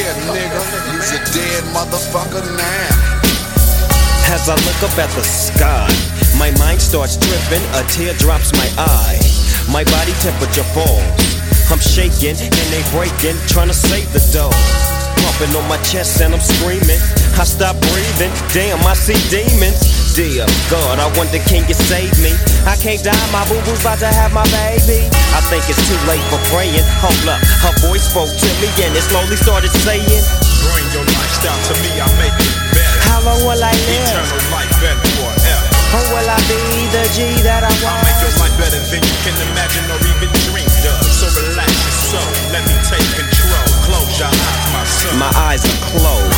here, nigga. You's a dead motherfucker now. As I look up at the sky, my mind starts tripping, a tear drops my eye. My body temperature falls, I'm shaking and they breaking, trying to save the dough. Pumping on my chest and I'm screaming, I stop breathing, damn I see demons. Dear God, I wonder can you save me? I can't die, my boo-boo's about to have my baby. I think it's too late for praying. Hold up, her voice spoke to me and it slowly started saying, bring your lifestyle to me, I'll make it better. how long will I live? Eternal life better forever. Or will I be the G that I was? I'll make your life better than you can imagine or even dreamed of. So relax your soul, let me take control. Close your eyes, my son. My eyes are closed.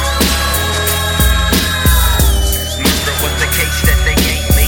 Murder was the case that they gave me.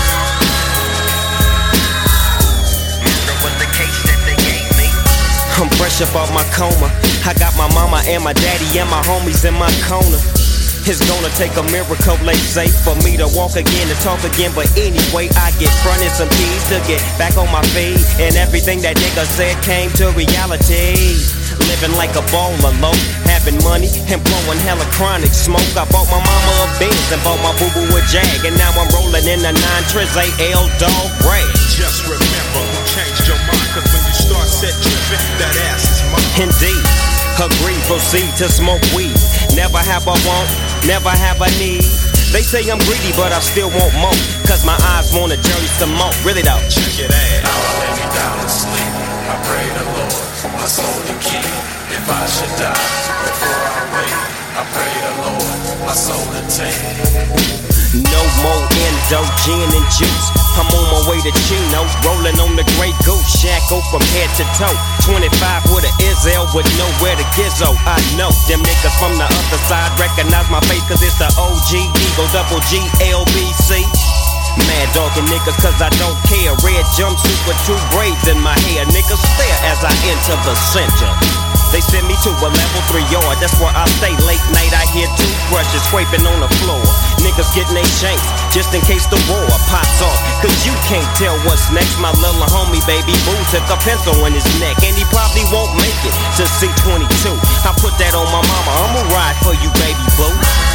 Murder was the case that they gave me. I'm fresh up out my coma. I got my mama and my daddy and my homies in my corner. It's gonna take a miracle, they say, for me to walk again and talk again. But anyway, I get fronted some keys to get back on my feet, and everything that nigga said came to reality. Living like a baller low, having money and blowing hella chronic smoke. I bought my mama a Benz and bought my boo-boo a Jag, and now I'm rolling in a 9 Triz AL Dog Rag. Just remember who changed your mind, cause when you start set tripping, that ass is mine. Indeed, agree, proceed to smoke weed. Never have I want, never have I need. They say I'm greedy, but I still want more, cause my eyes want a journey some more. Really though, Check it out. Now I lay me down to sleep. I pray the Lord, my soul to keep. If I should die before I wake, I pray the Lord, my soul to take. no more endo, gin and juice. I'm on my way to Chino, rolling on the Grey Goose, Shackled from head to toe. 25 with a Izzel with nowhere to gizzo. I know them niggas from the other side recognize my face, cause it's the OG Eagle Double G LBC. Mad dogging niggas cause I don't care. Red jumpsuit with 2 braids in my hair. Niggas stare as I enter the center. They send me to a level 3 yard, that's where I stay. Late night I hear toothbrushes scraping on the floor. Niggas getting they shanks just in case the war pops off. Cause you can't tell what's next. My little homie baby boo took a pencil in his neck, and he probably won't make it to C22. I put that on my mama, I'ma ride for you baby boo.